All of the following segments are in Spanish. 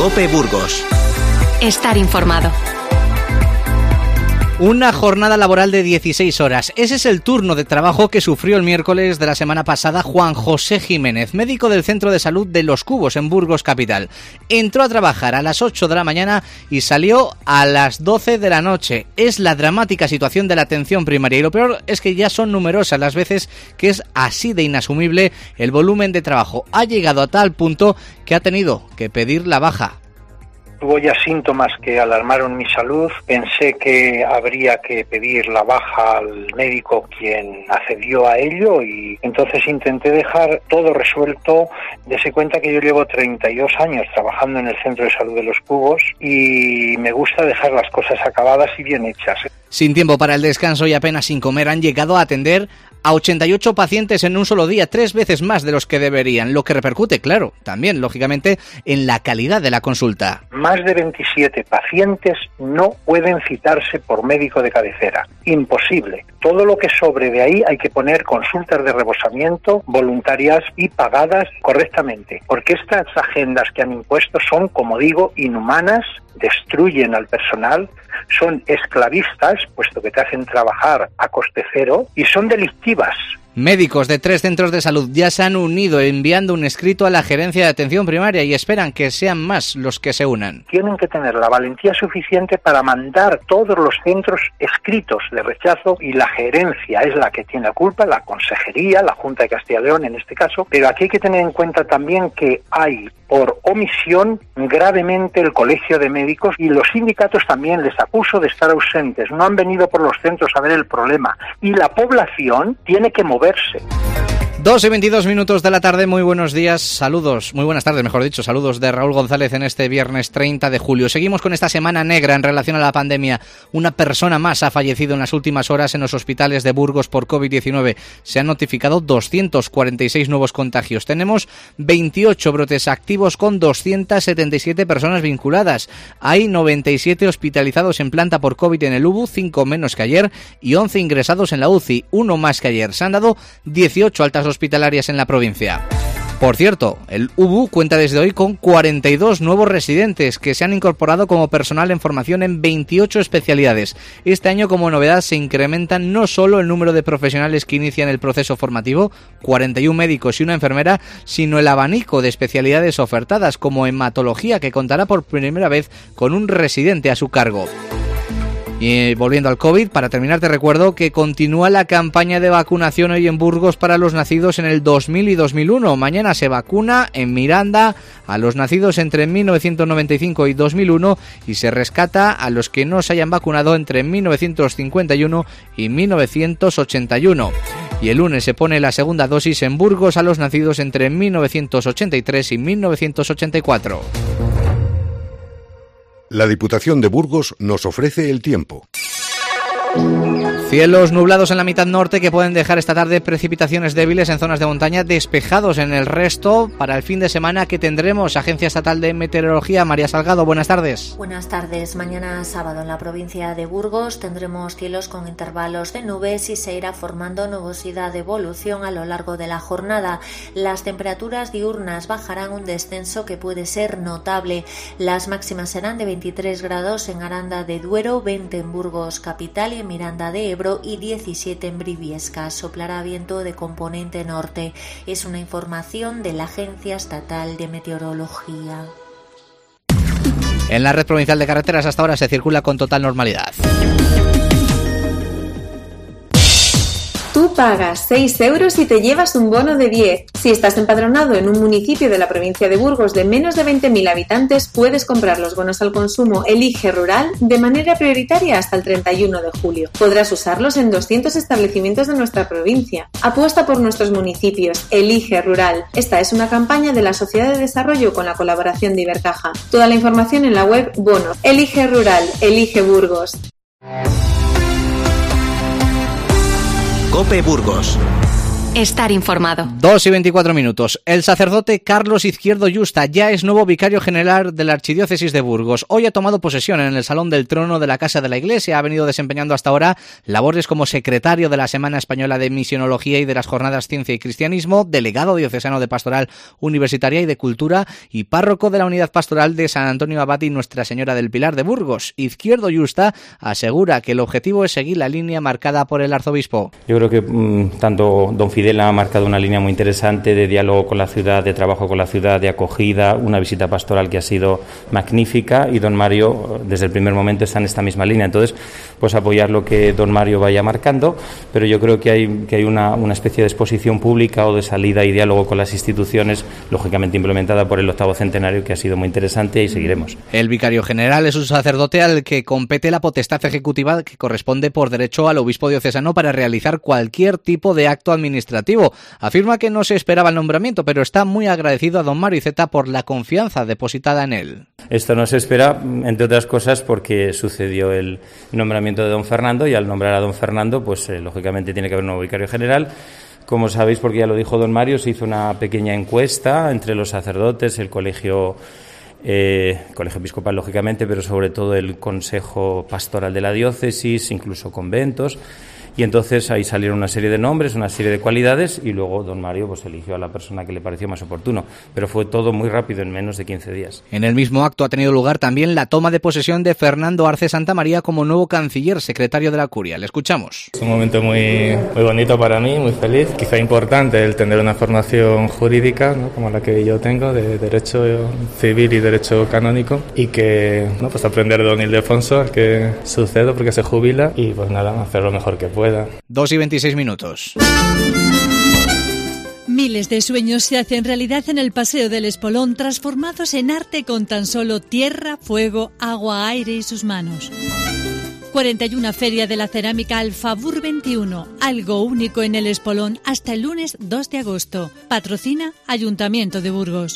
COPE Burgos. Estar informado. Una jornada laboral de 16 horas. Ese es el turno de trabajo que sufrió el miércoles de la semana pasada Juan José Jiménez, médico del Centro de Salud de Los Cubos en Burgos capital. Entró a trabajar a las 8 de la mañana y salió a las 12 de la noche. Es la dramática situación de la atención primaria y lo peor es que ya son numerosas las veces que es así de inasumible el volumen de trabajo. Ha llegado a tal punto que ha tenido que pedir la baja. Tuvo ya síntomas que alarmaron mi salud. Pensé que habría que pedir la baja al médico, quien accedió a ello, y entonces intenté dejar todo resuelto. Dese cuenta que yo llevo 32 años trabajando en el Centro de Salud de Los Cubos y me gusta dejar las cosas acabadas y bien hechas. Sin tiempo para el descanso y apenas sin comer, han llegado a atender a 88 pacientes en un solo día, 3 veces más de los que deberían, lo que repercute, claro, también, lógicamente, en la calidad de la consulta. Más de 27 pacientes no pueden citarse por médico de cabecera. Imposible. Todo lo que sobre de ahí hay que poner consultas de rebosamiento, voluntarias y pagadas correctamente, porque estas agendas que han impuesto son, como digo, inhumanas, destruyen al personal, son esclavistas, puesto que te hacen trabajar a coste cero, y son delictivas. Médicos de 3 centros de salud ya se han unido enviando un escrito a la gerencia de atención primaria y esperan que sean más los que se unan. Tienen que tener la valentía suficiente para mandar todos los centros escritos de rechazo, y la gerencia es la que tiene la culpa, la consejería, la Junta de Castilla y León en este caso, pero aquí hay que tener en cuenta también que hay por omisión gravemente el Colegio de Médicos, y los sindicatos también les acuso de estar ausentes, no han venido por los centros a ver el problema, y la población tiene que moverse. 2:22 de la tarde, muy buenos días, saludos, muy buenas tardes, mejor dicho, saludos de Raúl González en este viernes 30 de julio. Seguimos con esta semana negra en relación a la pandemia. Una persona más ha fallecido en las últimas horas en los hospitales de Burgos por COVID-19. Se han notificado 246 nuevos contagios. Tenemos 28 brotes activos con 277 personas vinculadas. Hay 97 hospitalizados en planta por COVID en el UBU, 5 menos que ayer, y 11 ingresados en la UCI, 1 más que ayer. Se han dado 18 altas hospitalarias en la provincia. Por cierto, el UBU cuenta desde hoy con 42 nuevos residentes que se han incorporado como personal en formación en 28 especialidades. Este año, como novedad, se incrementan no solo el número de profesionales que inician el proceso formativo, 41 médicos y una enfermera, sino el abanico de especialidades ofertadas, como hematología, que contará por primera vez con un residente a su cargo. Y volviendo al COVID, para terminar te recuerdo que continúa la campaña de vacunación hoy en Burgos para los nacidos en el 2000 y 2001. Mañana se vacuna en Miranda a los nacidos entre 1995 y 2001 y se rescata a los que no se hayan vacunado entre 1951 y 1981. Y el lunes se pone la segunda dosis en Burgos a los nacidos entre 1983 y 1984. La Diputación de Burgos nos ofrece el tiempo. Cielos nublados en la mitad norte que pueden dejar esta tarde precipitaciones débiles en zonas de montaña, despejados en el resto. Para el fin de semana que tendremos, Agencia Estatal de Meteorología, María Salgado, buenas tardes. Buenas tardes. Mañana sábado en la provincia de Burgos tendremos cielos con intervalos de nubes y se irá formando nubosidad de evolución a lo largo de la jornada. Las temperaturas diurnas bajarán un descenso que puede ser notable. Las máximas serán de 23 grados en Aranda de Duero, 20 en Burgos capital y en Miranda de Ebro y 17 en Briviesca. Soplará viento de componente norte. Es una información de la Agencia Estatal de Meteorología. En la red provincial de carreteras hasta ahora se circula con total normalidad. Tú pagas 6 euros y te llevas un bono de 10. Si estás empadronado en un municipio de la provincia de Burgos de menos de 20.000 habitantes, puedes comprar los bonos al consumo Elige Rural de manera prioritaria hasta el 31 de julio. Podrás usarlos en 200 establecimientos de nuestra provincia. Apuesta por nuestros municipios. Elige Rural. Esta es una campaña de la Sociedad de Desarrollo con la colaboración de Ibercaja. Toda la información en la web Bono. Elige Rural. Elige Burgos. COPE Burgos. Estar informado. 2:24. El sacerdote Carlos Izquierdo Yusta ya es nuevo vicario general de la Archidiócesis de Burgos. Hoy ha tomado posesión en el Salón del Trono de la Casa de la Iglesia. Ha venido desempeñando hasta ahora labores como secretario de la Semana Española de Misionología y de las Jornadas Ciencia y Cristianismo, delegado diocesano de Pastoral Universitaria y de Cultura y párroco de la Unidad Pastoral de San Antonio Abad y Nuestra Señora del Pilar de Burgos. Izquierdo Yusta asegura que el objetivo es seguir la línea marcada por el arzobispo. Yo creo que tanto don Fidel ha marcado una línea muy interesante de diálogo con la ciudad, de trabajo con la ciudad, de acogida, una visita pastoral que ha sido magnífica, y don Mario desde el primer momento está en esta misma línea. Entonces, pues apoyar lo que don Mario vaya marcando, pero yo creo que hay una especie de exposición pública o de salida y diálogo con las instituciones, lógicamente implementada por el 8º centenario, que ha sido muy interesante, y seguiremos. El vicario general es un sacerdote al que compete la potestad ejecutiva que corresponde por derecho al obispo diocesano para realizar cualquier tipo de acto administrativo. Afirma que no se esperaba el nombramiento, pero está muy agradecido a don Mario Iceta por la confianza depositada en él. Esto no se espera, entre otras cosas, porque sucedió el nombramiento de don Fernando, y al nombrar a don Fernando, pues lógicamente tiene que haber un nuevo vicario general. Como sabéis, porque ya lo dijo don Mario, se hizo una pequeña encuesta entre los sacerdotes, el colegio episcopal, lógicamente, pero sobre todo el consejo pastoral de la diócesis, incluso conventos. Y entonces ahí salieron una serie de nombres, una serie de cualidades, y luego don Mario pues eligió a la persona que le pareció más oportuno. Pero fue todo muy rápido, en menos de 15 días. En el mismo acto ha tenido lugar también la toma de posesión de Fernando Arce Santamaría como nuevo canciller secretario de la Curia. Le escuchamos. Es un momento muy bonito para mí, muy feliz. Quizá importante el tener una formación jurídica, ¿no?, como la que yo tengo, de derecho civil y derecho canónico, y que pues aprender de don Ildefonso, que sucede porque se jubila, y pues nada, hacer lo mejor que pueda. 2:26. Miles de sueños se hacen realidad en el Paseo del Espolón, transformados en arte con tan solo tierra, fuego, agua, aire y sus manos. 41 Feria de la Cerámica Alfabur 21, algo único en el Espolón, hasta el lunes 2 de agosto. Patrocina Ayuntamiento de Burgos.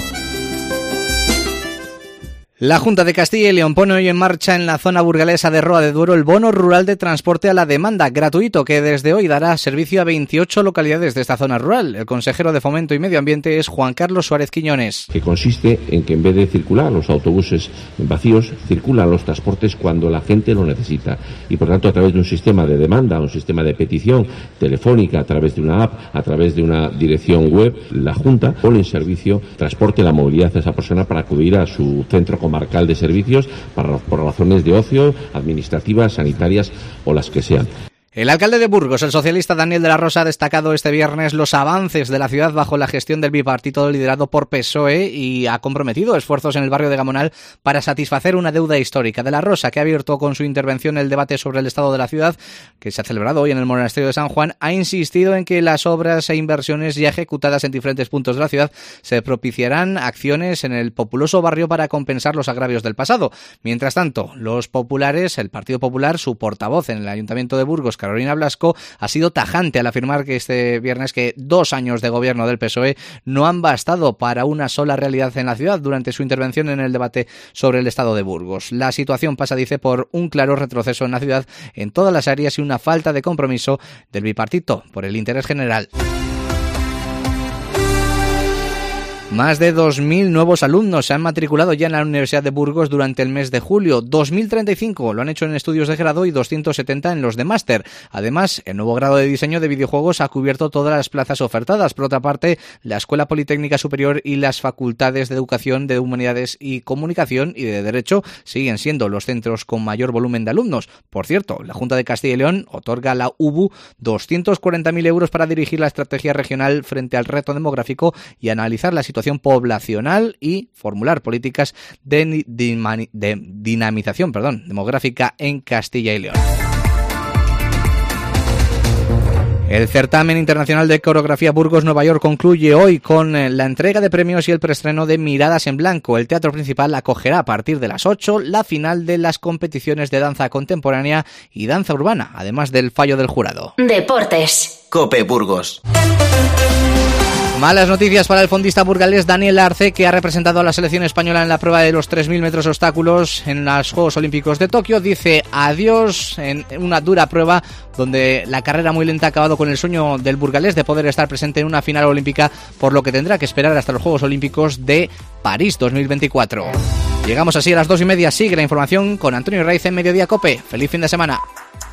La Junta de Castilla y León pone hoy en marcha en la zona burgalesa de Roa de Duero el bono rural de transporte a la demanda gratuito, que desde hoy dará servicio a 28 localidades de esta zona rural. El consejero de Fomento y Medio Ambiente es Juan Carlos Suárez Quiñones. Que consiste en que en vez de circular los autobuses vacíos, circulan los transportes cuando la gente lo necesita. Y por tanto, a través de un sistema de demanda, un sistema de petición telefónica, a través de una app, a través de una dirección web, la Junta pone en servicio transporte, la movilidad de esa persona para acudir a su centro comarcal de servicios por razones de ocio, administrativas, sanitarias o las que sean. El alcalde de Burgos, el socialista Daniel de la Rosa, ha destacado este viernes los avances de la ciudad bajo la gestión del bipartito liderado por PSOE y ha comprometido esfuerzos en el barrio de Gamonal para satisfacer una deuda histórica. De la Rosa, que ha abierto con su intervención el debate sobre el estado de la ciudad, que se ha celebrado hoy en el Monasterio de San Juan, ha insistido en que las obras e inversiones ya ejecutadas en diferentes puntos de la ciudad se propiciarán acciones en el populoso barrio para compensar los agravios del pasado. Mientras tanto, los populares, el Partido Popular, su portavoz en el Ayuntamiento de Burgos, Carolina Blasco, ha sido tajante al afirmar que este viernes que 2 años de gobierno del PSOE no han bastado para una sola realidad en la ciudad durante su intervención en el debate sobre el estado de Burgos. La situación pasa, dice, por un claro retroceso en la ciudad en todas las áreas y una falta de compromiso del bipartito por el interés general. Más de 2.000 nuevos alumnos se han matriculado ya en la Universidad de Burgos durante el mes de julio. 2.035 lo han hecho en estudios de grado y 270 en los de máster. Además, el nuevo grado de diseño de videojuegos ha cubierto todas las plazas ofertadas. Por otra parte, la Escuela Politécnica Superior y las facultades de Educación, de Humanidades y Comunicación y de Derecho siguen siendo los centros con mayor volumen de alumnos. Por cierto, la Junta de Castilla y León otorga a la UBU 240.000 euros para dirigir la estrategia regional frente al reto demográfico y analizar la situación poblacional y formular políticas de dinamización demográfica en Castilla y León. El certamen internacional de coreografía Burgos Nueva York concluye hoy con la entrega de premios y el preestreno de Miradas en Blanco. El teatro principal acogerá a partir de las 8 la final de las competiciones de danza contemporánea y danza urbana, además del fallo del jurado. Deportes. COPE Burgos. Malas noticias para el fondista burgalés Daniel Arce, que ha representado a la selección española en la prueba de los 3.000 metros obstáculos en los Juegos Olímpicos de Tokio. Dice adiós en una dura prueba donde la carrera muy lenta ha acabado con el sueño del burgalés de poder estar presente en una final olímpica, por lo que tendrá que esperar hasta los Juegos Olímpicos de París 2024. Llegamos así a las 2:30. Sigue la información con Antonio Raiz en Mediodía COPE. ¡Feliz fin de semana!